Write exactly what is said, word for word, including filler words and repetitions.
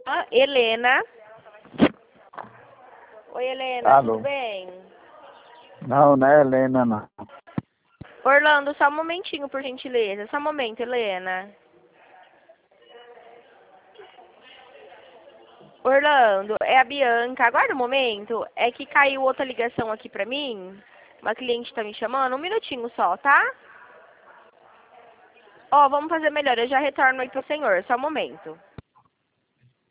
Helena. Oi, Helena, Alô. tudo bem? Não, não é Helena, não. Orlando, só um momentinho, por gentileza. Só um momento, Helena. Orlando, é a Bianca. Aguarda um momento. É que caiu outra ligação aqui pra mim. Uma cliente tá me chamando. Um minutinho só, tá? Ó, vamos fazer melhor. Eu já retorno aí pro senhor. Só um momento.